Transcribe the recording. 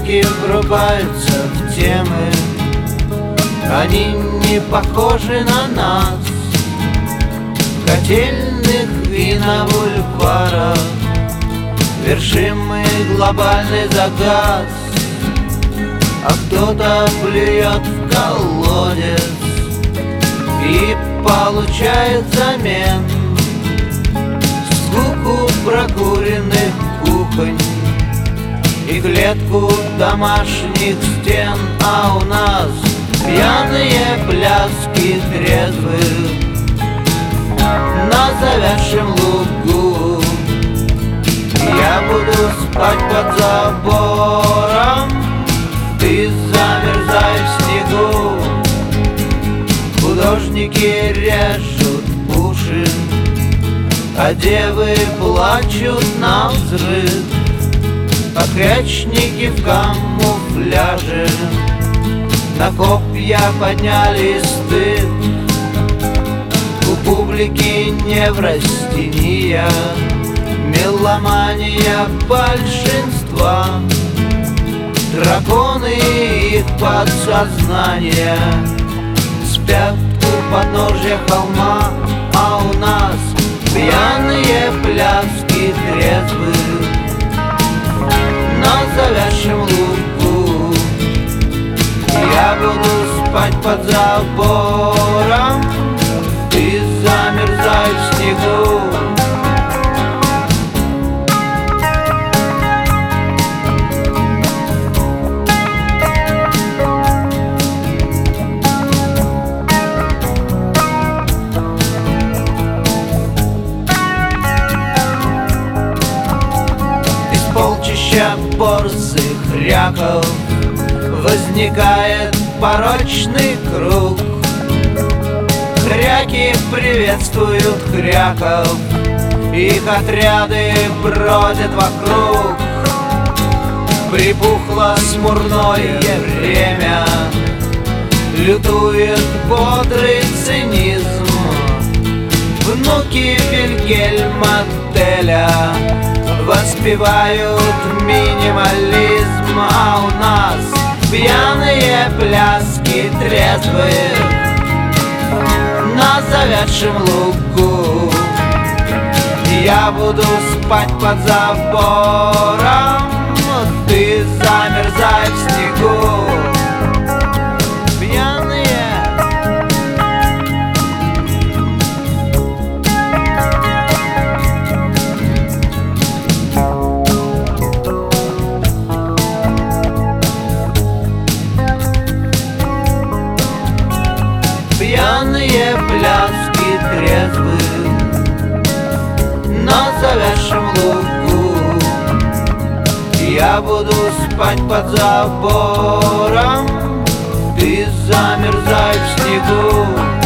Девушки врубаются в темы, они не похожи на нас. Котельных и на бульварах вершим мы глобальный заказ. А кто-то плюет в колодец и получает взамен скуку прокуренных кухонь и клетку домашних стен. А у нас пьяные пляски трезвых на завядшем лугу. Я буду спать под забором, ты замерзай в снегу. Художники режут уши, а девы плачут навзрыд. Покрячники в камуфляже на копья подняли стыд. У публики неврастения, меломания большинства. Драконы их подсознания спят у подножья холма. А у нас пьяные пляски трезвых на завядшем лугу. Я буду спать под забором, ты замерзай в снегу. Полчища борзых ряков возникает порочный круг. Хряки приветствуют хряков, их отряды бродят вокруг. Припухло смурное время, лютует бодрый цинизм. Внуки Вильгельма Теля воспевают минимализм. А у нас пьяные пляски трезвых на завядшем лугу. Я буду спать под забором, ты замерзай в снегу. Пьяные пляски трезвых на завядшем лугу. Я буду спать под забором, ты замерзай в снегу.